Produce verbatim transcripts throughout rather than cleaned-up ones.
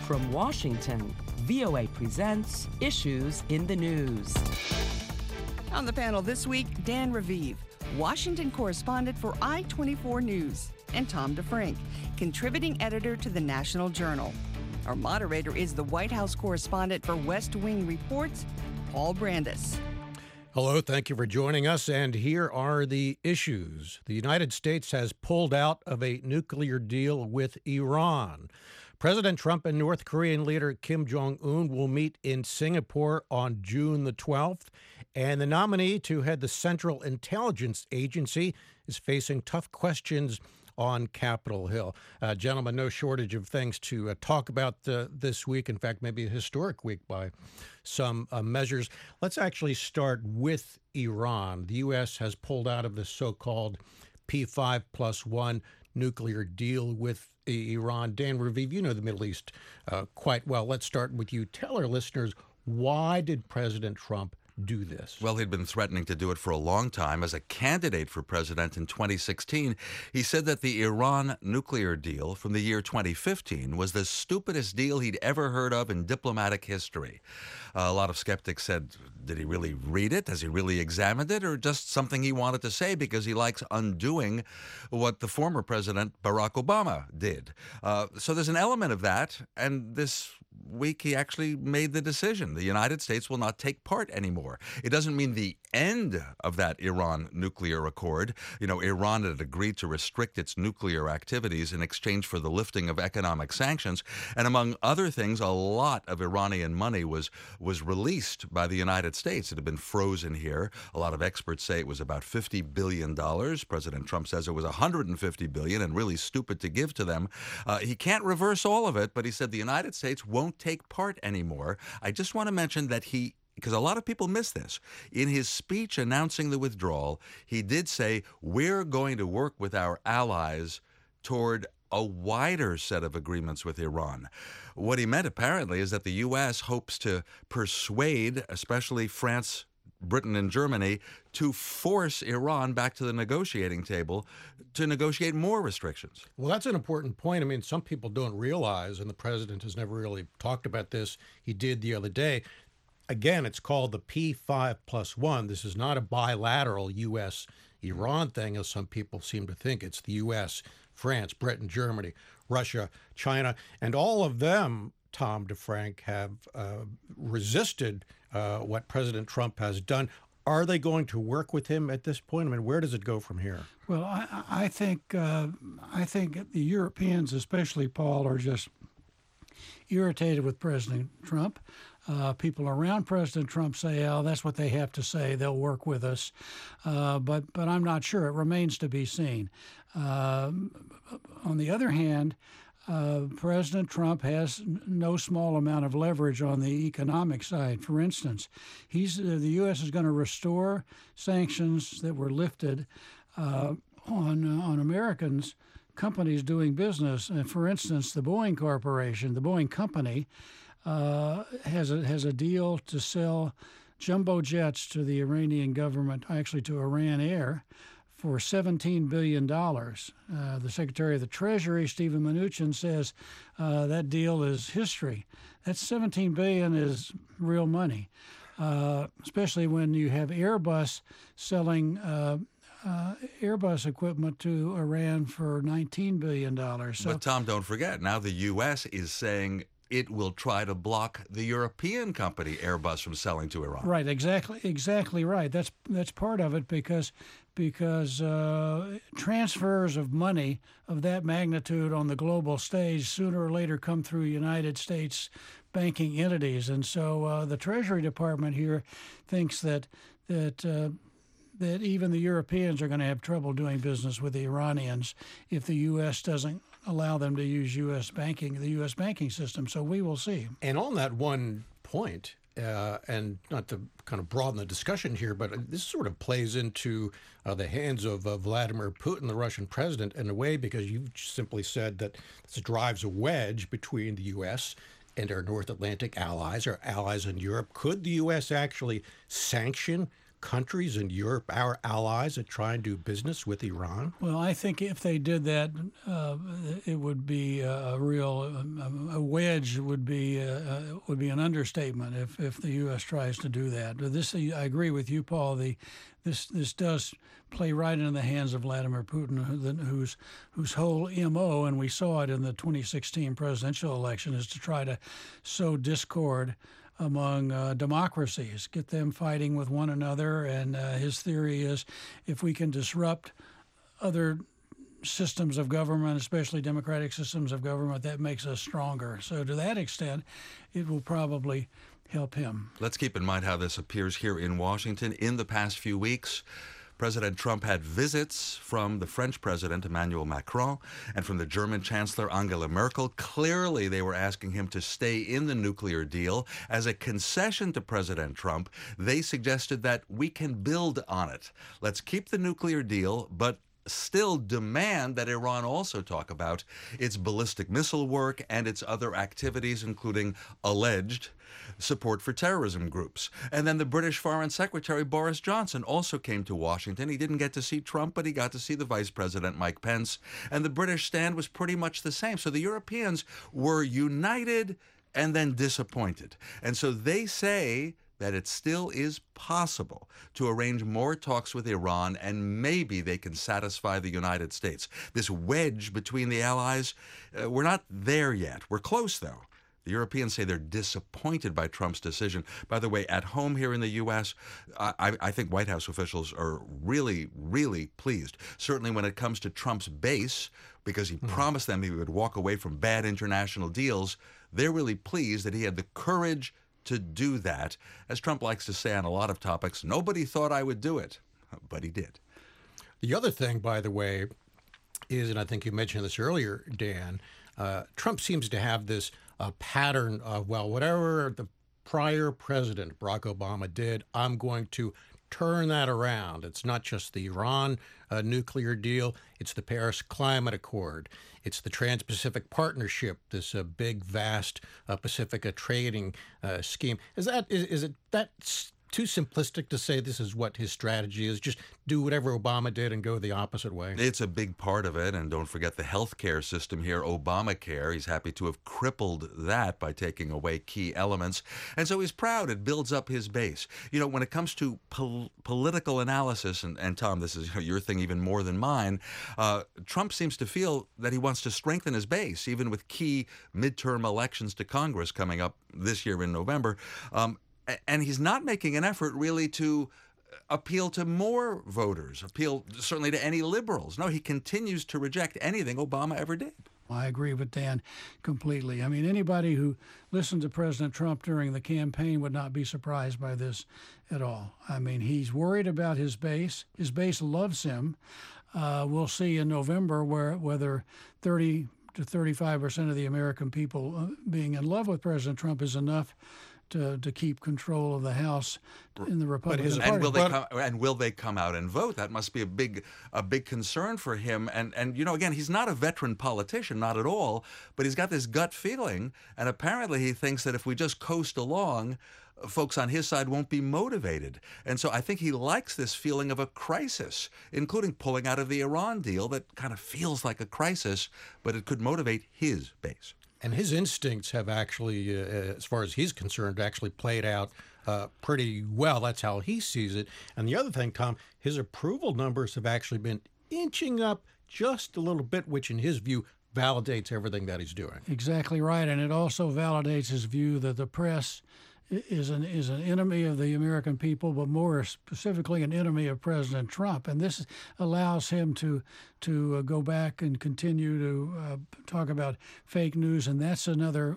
From Washington, V O A presents Issues in the News. On the panel this week, Dan Raviv, Washington correspondent for I twenty-four News, and Tom DeFrank, contributing editor to the National Journal. Our moderator is the White House correspondent for West Wing Reports, Paul Brandus. Hello, thank you for joining us, and here are the issues. The United States has pulled out of a nuclear deal with Iran. President Trump and North Korean leader Kim Jong-un will meet in Singapore on June the twelfth, and the nominee to head the Central Intelligence Agency is facing tough questions on Capitol Hill. Uh, gentlemen, no shortage of things to uh, talk about uh, this week. In fact, maybe a historic week by some uh, measures. Let's actually start with Iran. The U S has pulled out of the so-called P five plus one nuclear deal with Iran. Dan Raviv, you know the Middle East uh, quite well. Let's start with you. Tell our listeners, why did President Trump do this? Well, he'd been threatening to do it for a long time. As a candidate for president in twenty sixteen, he said that the Iran nuclear deal from the year twenty fifteen was the stupidest deal he'd ever heard of in diplomatic history. Uh, a lot of skeptics said, did he really read it? Has he really examined it? Or just something he wanted to say because he likes undoing what the former president, Barack Obama, did? Uh, so there's an element of that, and this week he actually made the decision. The United States will not take part anymore. It doesn't mean the end of that Iran nuclear accord. You know, Iran had agreed to restrict its nuclear activities in exchange for the lifting of economic sanctions. And among other things, a lot of Iranian money was, was released by the United States. It had been frozen here. A lot of experts say it was about fifty billion dollars. President Trump says it was one hundred fifty billion dollars and really stupid to give to them. Uh, he can't reverse all of it, but he said the United States won't take part anymore. I just want to mention that he because a lot of people miss this. In his speech announcing the withdrawal, he did say, we're going to work with our allies toward a wider set of agreements with Iran. What he meant, apparently, is that the U S hopes to persuade, especially France, Britain, and Germany, to force Iran back to the negotiating table to negotiate more restrictions. Well, that's an important point. I mean, some people don't realize, and the president has never really talked about this. He did the other day. Again, it's called the P five plus one. This is not a bilateral U S Iran thing, as some people seem to think. It's the U S, France, Britain, Germany, Russia, China, and all of them, Tom DeFrank, have uh, resisted uh, what President Trump has done. Are they going to work with him at this point? I mean, where does it go from here? Well, I, I think uh, I think the Europeans, especially Paul, are just irritated with President Trump. Uh, people around President Trump say, oh, that's what they have to say. They'll work with us. Uh, but but I'm not sure. It remains to be seen. Uh, on the other hand, uh, President Trump has no small amount of leverage on the economic side. For instance, he's uh, the U S is going to restore sanctions that were lifted uh, on uh, on Americans, companies doing business. And for instance, the Boeing Corporation, the Boeing Company, Uh, has a has a deal to sell jumbo jets to the Iranian government, actually to Iran Air, for seventeen billion dollars. Uh, the Secretary of the Treasury, Stephen Mnuchin, says uh, that deal is history. That seventeen billion dollars is real money, uh, especially when you have Airbus selling uh, Uh, Airbus equipment to Iran for nineteen billion dollars. So, but Tom, don't forget, now the U S is saying it will try to block the European company Airbus from selling to Iran. Right, exactly, exactly right. That's that's part of it because because uh, transfers of money of that magnitude on the global stage sooner or later come through United States banking entities, and so uh, the Treasury Department here thinks that that. Uh, that even the Europeans are going to have trouble doing business with the Iranians if the U S doesn't allow them to use U S banking, the U S banking system. So we will see. And on that one point, uh, and not to kind of broaden the discussion here, but this sort of plays into uh, the hands of uh, Vladimir Putin, the Russian president, in a way, because you've simply said that this drives a wedge between the U S and our North Atlantic allies, our allies in Europe. Could the U S actually sanction countries in Europe, our allies, that try and do business with Iran? Well, I think if they did that, uh, it would be a real a wedge. Would be uh, would be an understatement if, if the U S tries to do that. But this, I agree with you, Paul. The this this does play right into the hands of Vladimir Putin, whose whose whole M O, and we saw it in the twenty sixteen presidential election, is to try to sow discord among uh, democracies, get them fighting with one another. And uh, his theory is if we can disrupt other systems of government, especially democratic systems of government, that makes us stronger. So to that extent, it will probably help him. Let's keep in mind how this appears here in Washington. In the past few weeks, President Trump had visits from the French President Emmanuel Macron and from the German Chancellor Angela Merkel. Clearly, they were asking him to stay in the nuclear deal. As a concession to President Trump, they suggested that we can build on it. Let's keep the nuclear deal, but still demand that Iran also talk about its ballistic missile work and its other activities, including alleged support for terrorism groups. And then the British Foreign Secretary Boris Johnson also came to Washington. He didn't get to see Trump, but he got to see the Vice President Mike Pence. And the British stand was pretty much the same. So the Europeans were united and then disappointed. And so they say that it still is possible to arrange more talks with Iran, and maybe they can satisfy the United States. This wedge between the allies, uh, we're not there yet. We're close, though. The Europeans say they're disappointed by Trump's decision. By the way, at home here in the U S, I, I think White House officials are really, really pleased. Certainly when it comes to Trump's base, because he mm. promised them he would walk away from bad international deals, they're really pleased that he had the courage to do that. As Trump likes to say on a lot of topics, nobody thought I would do it, but he did. The other thing, by the way, is, and I think you mentioned this earlier, Dan, uh, Trump seems to have this uh, pattern of, well, whatever the prior president, Barack Obama, did, I'm going to turn that around. It's not just the Iran uh, nuclear deal, it's the Paris Climate Accord. It's the Trans-Pacific Partnership, this uh, big, vast uh, Pacific uh, trading uh, scheme. Is that is, is it that too simplistic to say this is what his strategy is? Just do whatever Obama did and go the opposite way? It's a big part of it. And don't forget the health care system here, Obamacare. He's happy to have crippled that by taking away key elements. And so he's proud. It builds up his base. You know, when it comes to pol- political analysis, and, and Tom, this is your thing even more than mine, uh, Trump seems to feel that he wants to strengthen his base, even with key midterm elections to Congress coming up this year in November. Um, And he's not making an effort really to appeal to more voters, appeal certainly to any liberals. No, he continues to reject anything Obama ever did. I agree with Dan completely. I mean, anybody who listened to President Trump during the campaign would not be surprised by this at all. I mean, he's worried about his base. His base loves him. Uh, we'll see in November where whether thirty to thirty-five percent of the American people being in love with President Trump is enough To, to keep control of the House in the Republican his, Party. And will they come, and will they come out and vote? That must be a big a big concern for him. And and you know, again, he's not a veteran politician, not at all, but he's got this gut feeling, and apparently he thinks that if we just coast along, folks on his side won't be motivated. And so I think he likes this feeling of a crisis, including pulling out of the Iran deal that kind of feels like a crisis, but it could motivate his base. And his instincts have actually, uh, as far as he's concerned, actually played out uh, pretty well. That's how he sees it. And the other thing, Tom, his approval numbers have actually been inching up just a little bit, which in his view validates everything that he's doing. Exactly right. And it also validates his view that the press is an is an enemy of the American people, but more specifically an enemy of President Trump. And this allows him to to uh, go back and continue to uh, talk about fake news. And that's another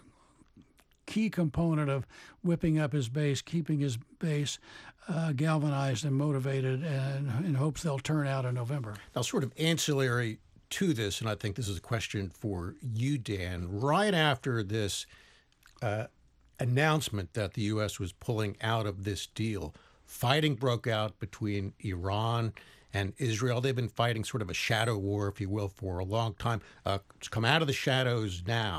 key component of whipping up his base, keeping his base uh, galvanized and motivated, and in hopes they'll turn out in November. Now, sort of ancillary to this, and I think this is a question for you, Dan, right after this uh, announcement that the U S was pulling out of this deal, fighting broke out between Iran and Israel. They've been fighting sort of a shadow war, if you will, for a long time. Uh, it's come out of the shadows now.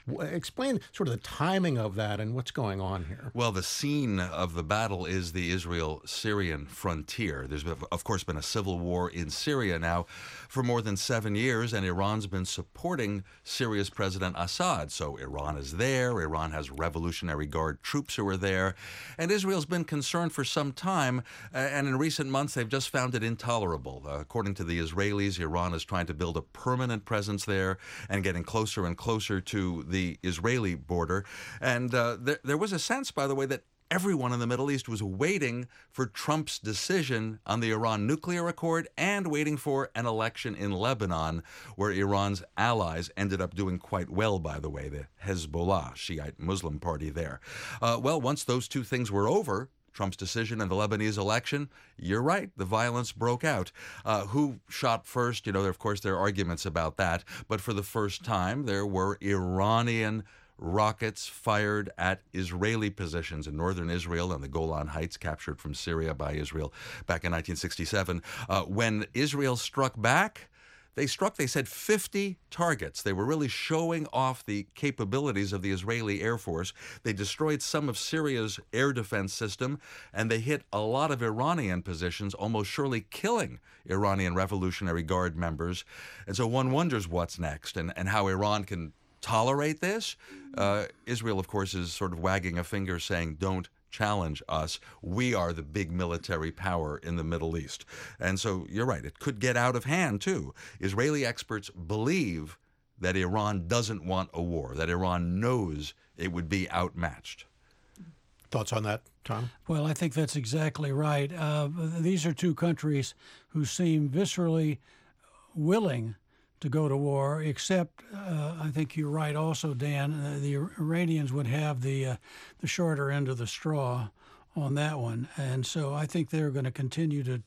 Explain sort of the timing of that and what's going on here. Well, the scene of the battle is the Israel-Syrian frontier. There's, of course, been a civil war in Syria now for more than seven years, and Iran's been supporting Syria's President Assad. So Iran is there. Iran has Revolutionary Guard troops who are there. And Israel's been concerned for some time, uh, and in recent months they've just found it intolerable. Uh, according to the Israelis, Iran is trying to build a permanent presence there and getting closer and closer to the Israeli border. And uh, there, there was a sense, by the way, that everyone in the Middle East was waiting for Trump's decision on the Iran nuclear accord and waiting for an election in Lebanon, where Iran's allies ended up doing quite well, by the way, the Hezbollah, Shiite Muslim party there. Uh, well, once those two things were over, Trump's decision and the Lebanese election, you're right, the violence broke out. Uh, who shot first? You know, there, of course, there are arguments about that. But for the first time, there were Iranian rockets fired at Israeli positions in northern Israel and the Golan Heights, captured from Syria by Israel back in nineteen sixty-seven. Uh, when Israel struck back, they struck, they said, fifty targets. They were really showing off the capabilities of the Israeli Air Force. They destroyed some of Syria's air defense system, and they hit a lot of Iranian positions, almost surely killing Iranian Revolutionary Guard members. And so one wonders what's next and, and how Iran can tolerate this. Uh, Israel, of course, is sort of wagging a finger saying, don't challenge us. We are the big military power in the Middle East. And so you're right, it could get out of hand, too. Israeli experts believe that Iran doesn't want a war, that Iran knows it would be outmatched. Thoughts on that, Tom? Well, I think that's exactly right. Uh, these are two countries who seem viscerally willing to go to war, except uh, I think you're right also, Dan, uh, the Iranians would have the uh, the shorter end of the straw on that one. And so I think they're going to continue to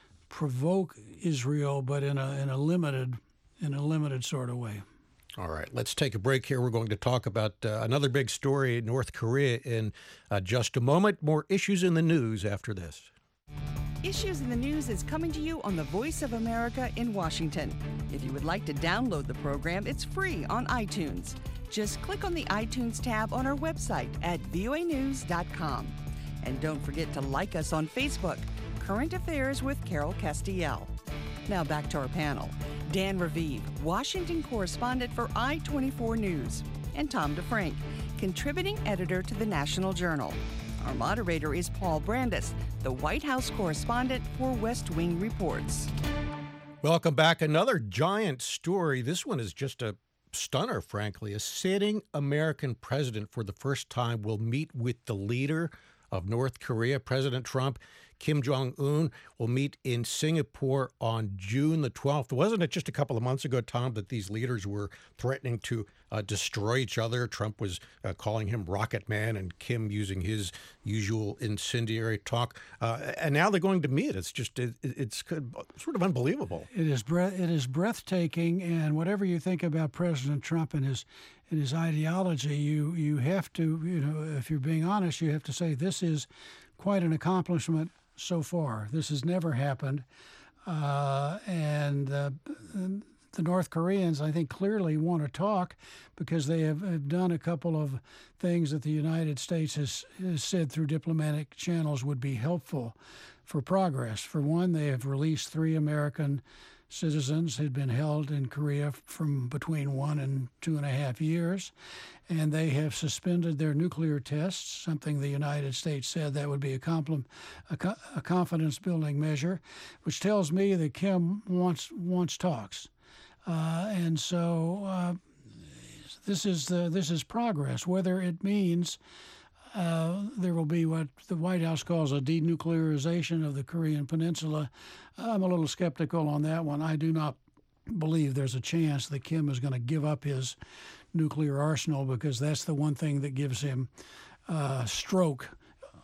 provoke Israel, but in a in a limited in a limited sort of way. All right, let's take a break here. We're going to talk about uh, another big story, North Korea, in uh, just a moment. More issues in the news after this. Issues in the News is coming to you on the Voice of America in Washington. If you would like to download the program, it's free on iTunes. Just click on the iTunes tab on our website at V O A news dot com. And don't forget to like us on Facebook, Current Affairs with Carol Castiel. Now back to our panel. Dan Raviv, Washington correspondent for I twenty-four News, and Tom DeFrank, contributing editor to the National Journal. Our moderator is Paul Brandus, the White House correspondent for West Wing Reports. Welcome back. Another giant story. This one is just a stunner, frankly. A sitting American president for the first time will meet with the leader of North Korea, President Trump. Kim Jong-un will meet in Singapore on June the twelfth. Wasn't it just a couple of months ago, Tom, that these leaders were threatening to uh, destroy each other? Trump was uh, calling him Rocket Man and Kim using his usual incendiary talk. Uh, and now they're going to meet. It's just, it, it's sort of unbelievable. It is, bre- it is breathtaking. And whatever you think about President Trump and his and his ideology, you, you have to, you know, if you're being honest, you have to say this is quite an accomplishment so far. This has never happened. Uh, and uh, the North Koreans, I think, clearly want to talk because they have, have done a couple of things that the United States has, has said through diplomatic channels would be helpful for progress. For one, they have released three American citizens who'd been held in Korea from between one and two and a half years. And they have suspended their nuclear tests, something the United States said that would be a, compl- a, co- a confidence-building measure, which tells me that Kim wants wants talks. Uh, and so uh, this is the, this is progress. Whether it means uh, there will be what the White House calls a denuclearization of the Korean Peninsula, I'm a little skeptical on that one. I do not believe there's a chance that Kim is going to give up his nuclear arsenal, because that's the one thing that gives him uh, stroke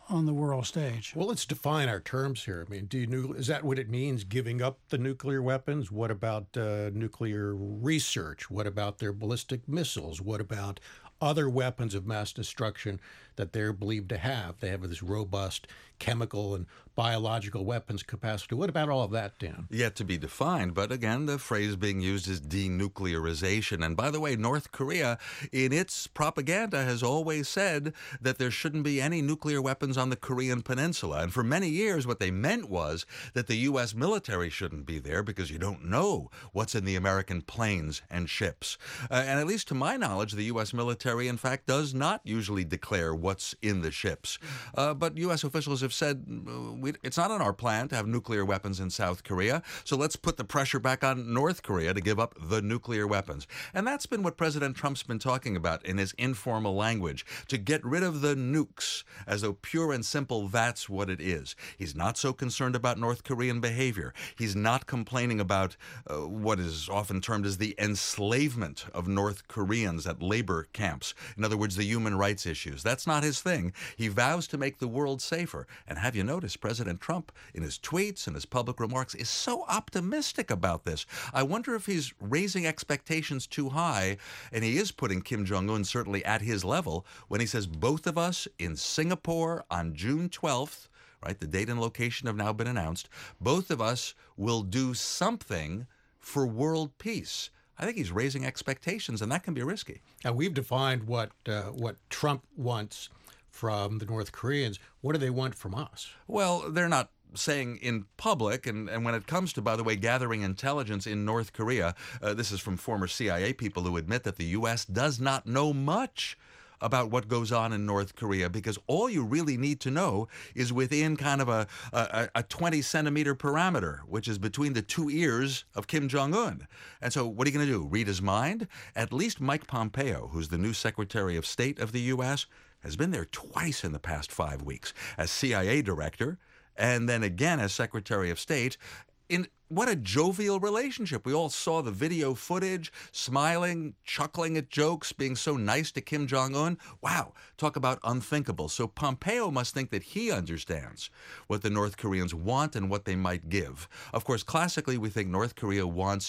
on the world stage. Well, let's define our terms here. I mean, do you, is that what it means, giving up the nuclear weapons? What about uh, nuclear research? What about their ballistic missiles? What about other weapons of mass destruction that they're believed to have? They have this robust chemical and biological weapons capacity. What about all of that, Dan? Yet to be defined, but again, the phrase being used is denuclearization. And by the way, North Korea, in its propaganda, has always said that there shouldn't be any nuclear weapons on the Korean peninsula. And for many years, what they meant was that the U S military shouldn't be there because you don't know what's in the American planes and ships. Uh, and at least to my knowledge, the U S military, in fact, does not usually declare what's in the ships. Uh, but U S officials have said, we, it's not on our plan to have nuclear weapons in South Korea, so let's put the pressure back on North Korea to give up the nuclear weapons. And that's been what President Trump's been talking about in his informal language, to get rid of the nukes, as though pure and simple that's what it is. He's not so concerned about North Korean behavior. He's not complaining about uh, what is often termed as the enslavement of North Koreans at labor camps. In other words, the human rights issues. That's not his thing. He vows to make the world safer. And have you noticed President Trump, in his tweets and his public remarks, is so optimistic about this? I wonder if he's raising expectations too high, and he is putting Kim Jong-un certainly at his level when he says both of us in Singapore on June twelfth, right, the date and location have now been announced, both of us will do something for world peace. I think he's raising expectations, and that can be risky. Now, we've defined what uh, what Trump wants from the North Koreans. What do they want from us? Well, they're not saying in public, and, and when it comes to, by the way, gathering intelligence in North Korea, uh, this is from former C I A people who admit that the U S does not know much about what goes on in North Korea, because all you really need to know is within kind of a, a, a twenty centimeter parameter, which is between the two ears of Kim Jong-un. And so what are you going to do? Read his mind? At least Mike Pompeo, who's the new Secretary of State of the U S, has been there twice in the past five weeks as C I A director and then again as Secretary of State. In what a jovial relationship. We all saw the video footage, smiling, chuckling at jokes, being so nice to Kim Jong-un. Wow, talk about unthinkable. So Pompeo must think that he understands what the North Koreans want and what they might give. Of course, classically, we think North Korea wants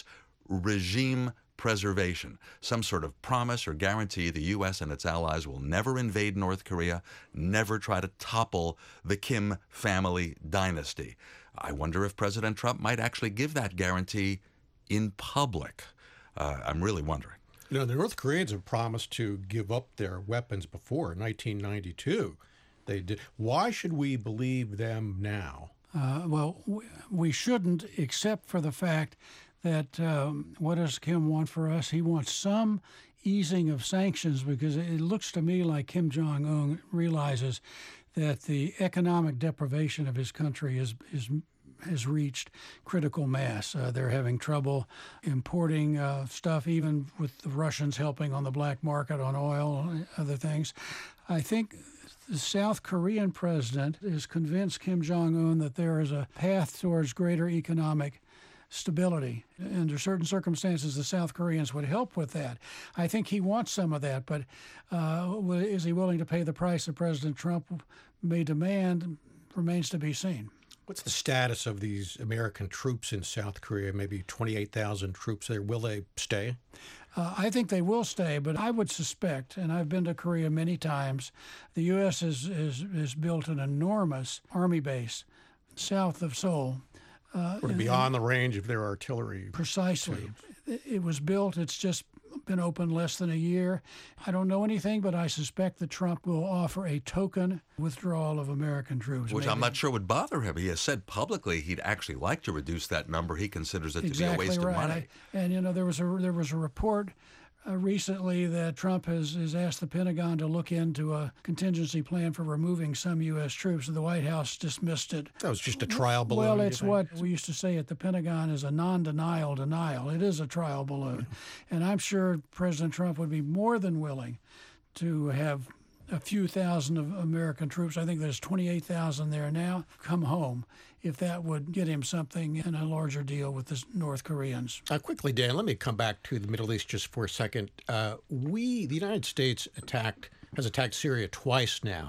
regime preservation, some sort of promise or guarantee the U S and its allies will never invade North Korea, never try to topple the Kim family dynasty. I wonder if President Trump might actually give that guarantee in public. Uh, I'm really wondering. You know, the North Koreans have promised to give up their weapons before, in nineteen ninety-two. They did. Why should we believe them now? Uh, well, we shouldn't, except for the fact that um, what does Kim want for us? He wants some easing of sanctions, because it looks to me like Kim Jong-un realizes that the economic deprivation of his country is is has reached critical mass. Uh, they're having trouble importing uh, stuff, even with the Russians helping on the black market on oil and other things. I think the South Korean president is convinced Kim Jong-un that there is a path towards greater economic stability. Under certain circumstances, the South Koreans would help with that. I think he wants some of that, but uh, is he willing to pay the price that President Trump may demand remains to be seen. What's the status of these American troops in South Korea, maybe twenty-eight thousand troops there? Will they stay? Uh, I think they will stay, but I would suspect, and I've been to Korea many times, the U S has, has, has built an enormous army base south of Seoul. Uh, or beyond the range of their artillery. Precisely. It, it was built, it's just been open less than a year. I don't know anything, but I suspect that Trump will offer a token withdrawal of American troops. Which maybe. I'm not sure would bother him. He has said publicly he'd actually like to reduce that number. He considers it exactly to be a waste right. of money. I, and, you know, there was a, there was a report Uh, recently that Trump has, has asked the Pentagon to look into a contingency plan for removing some U S troops, and the White House dismissed it. That was just a trial balloon. Well, it's what we used to say at the Pentagon is a non-denial denial. It is a trial balloon. And I'm sure President Trump would be more than willing to have a few thousand of American troops, I think there's twenty-eight thousand there now, come home, if that would get him something in a larger deal with the North Koreans. Uh, quickly, Dan, let me come back to the Middle East just for a second. Uh, we, the United States, attacked has attacked Syria twice now.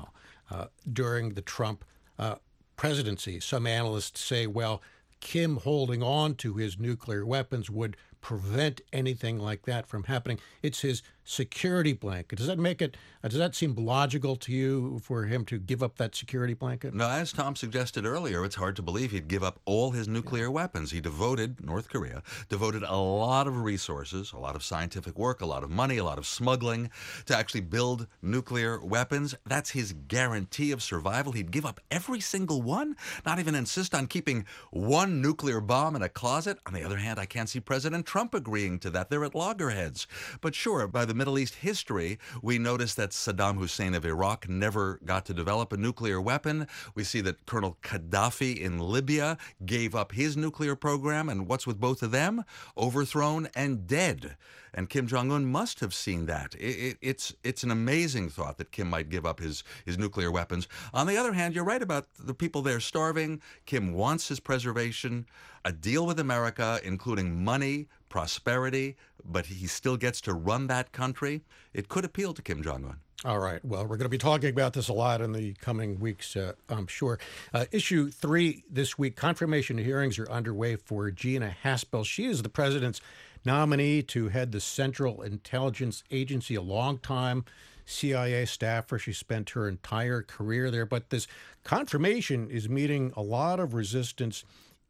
uh, during the Trump uh, presidency. Some analysts say, well, Kim holding on to his nuclear weapons would prevent anything like that from happening. It's his security blanket. Does that make it, uh, does that seem logical to you for him to give up that security blanket? No, as Tom suggested earlier, it's hard to believe he'd give up all his nuclear yeah. weapons. He devoted, North Korea, devoted a lot of resources, a lot of scientific work, a lot of money, a lot of smuggling to actually build nuclear weapons. That's his guarantee of survival. He'd give up every single one, not even insist on keeping one nuclear bomb in a closet. On the other hand, I can't see President Trump agreeing to that. They're at loggerheads. But sure, by the Middle East history, we notice that Saddam Hussein of Iraq never got to develop a nuclear weapon. We see that Colonel Gaddafi in Libya gave up his nuclear program, and what's with both of them? Overthrown and dead. And Kim Jong-un must have seen that. It, it, it's it's an amazing thought that Kim might give up his, his nuclear weapons. On the other hand, you're right about the people there starving. Kim wants his preservation, a deal with America, including money, prosperity, but he still gets to run that country. It could appeal to Kim Jong-un. All right. Well, we're going to be talking about this a lot in the coming weeks, uh, I'm sure. Uh, issue three this week, confirmation hearings are underway for Gina Haspel. She is the president's nominee to head the Central Intelligence Agency, a long-time C I A staffer. She spent her entire career there. But this confirmation is meeting a lot of resistance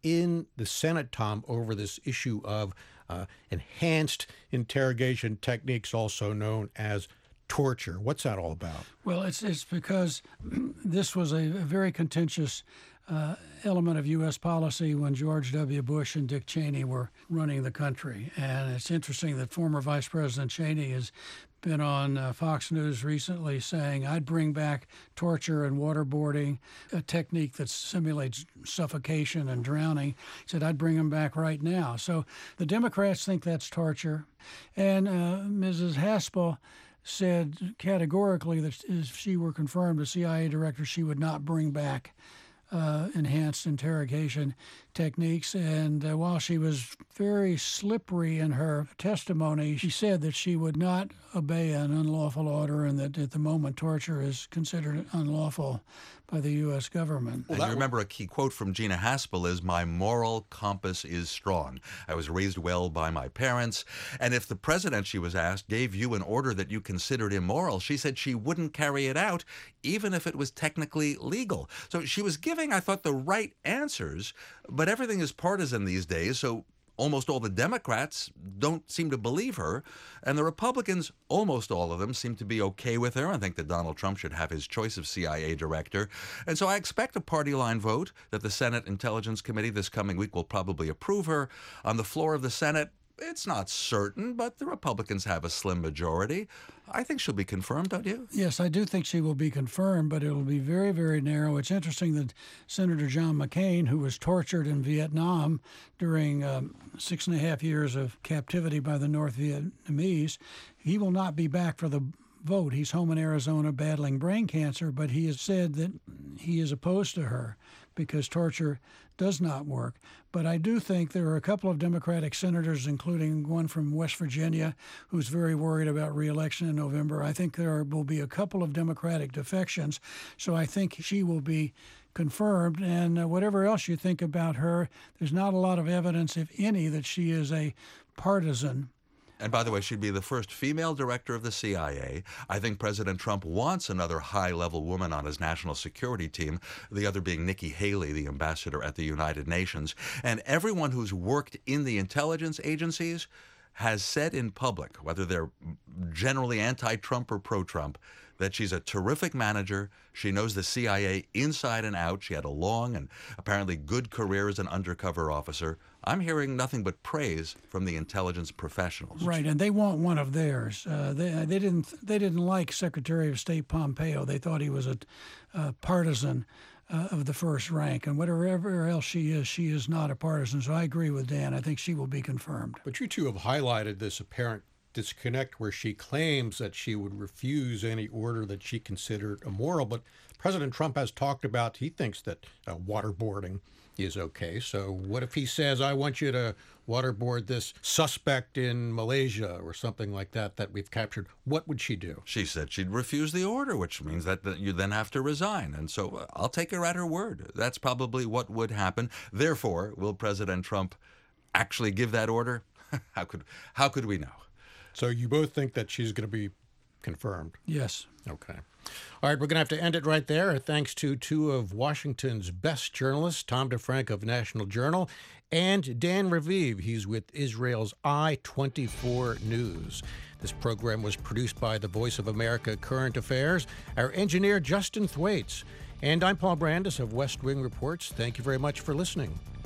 in the Senate, Tom, over this issue of uh, enhanced interrogation techniques, also known as torture. What's that all about? Well, it's it's because this was a, a very contentious uh, element of U S policy when George W. Bush and Dick Cheney were running the country. And it's interesting that former Vice President Cheney has been on uh, Fox News recently saying, I'd bring back torture and waterboarding, a technique that simulates suffocation and drowning. He said, I'd bring them back right now. So the Democrats think that's torture. And uh, Missus Haspel said categorically that if she were confirmed as C I A director, she would not bring back uh, enhanced interrogation techniques. And uh, while she was very slippery in her testimony, she said that she would not obey an unlawful order and that at the moment torture is considered unlawful by the U S government. And you remember a key quote from Gina Haspel is, my moral compass is strong. I was raised well by my parents. And if the president, she was asked, gave you an order that you considered immoral, she said she wouldn't carry it out, even if it was technically legal. So she was giving, I thought, the right answers, but everything is partisan these days, so almost all the Democrats don't seem to believe her, and the Republicans, almost all of them, seem to be okay with her and think that Donald Trump should have his choice of C I A director. And so I expect a party line vote that the Senate Intelligence Committee this coming week will probably approve her. On the floor of the Senate, it's not certain, but the Republicans have a slim majority. I think she'll be confirmed, don't you? Yes, I do think she will be confirmed, but it will be very, very narrow. It's interesting that Senator John McCain, who was tortured in Vietnam during um, six and a half years of captivity by the North Vietnamese, he will not be back for the vote. He's home in Arizona battling brain cancer, but he has said that he is opposed to her because torture does not work. But I do think there are a couple of Democratic senators, including one from West Virginia, who's very worried about re-election in November. I think there will be a couple of Democratic defections, so I think she will be confirmed. And uh, whatever else you think about her, there's not a lot of evidence, if any, that she is a partisan. And by the way, she'd be the first female director of the C I A. I think President Trump wants another high-level woman on his national security team, the other being Nikki Haley, the ambassador at the United Nations. And everyone who's worked in the intelligence agencies has said in public, whether they're generally anti-Trump or pro-Trump, that she's a terrific manager. She knows the C I A inside and out. She had a long and apparently good career as an undercover officer. I'm hearing nothing but praise from the intelligence professionals. Right, and they want one of theirs. Uh, they they didn't they didn't like Secretary of State Pompeo. They thought he was a, a partisan uh, of the first rank. And whatever else she is, she is not a partisan. So I agree with Dan. I think she will be confirmed. But you two have highlighted this apparent disconnect where she claims that she would refuse any order that she considered immoral. But President Trump has talked about, he thinks that uh, waterboarding is okay. So what if he says, I want you to waterboard this suspect in Malaysia or something like that that we've captured? What would she do? She said she'd refuse the order, which means that, that you then have to resign. And so uh, I'll take her at her word. That's probably what would happen. Therefore, will President Trump actually give that order? how could how could we know? So you both think that she's going to be confirmed? Yes. Okay. All right, we're going to have to end it right there. Thanks to two of Washington's best journalists, Tom DeFrank of National Journal and Dan Raviv. He's with Israel's I twenty-four News. This program was produced by the Voice of America Current Affairs, our engineer Justin Thwaites. And I'm Paul Brandis of West Wing Reports. Thank you very much for listening.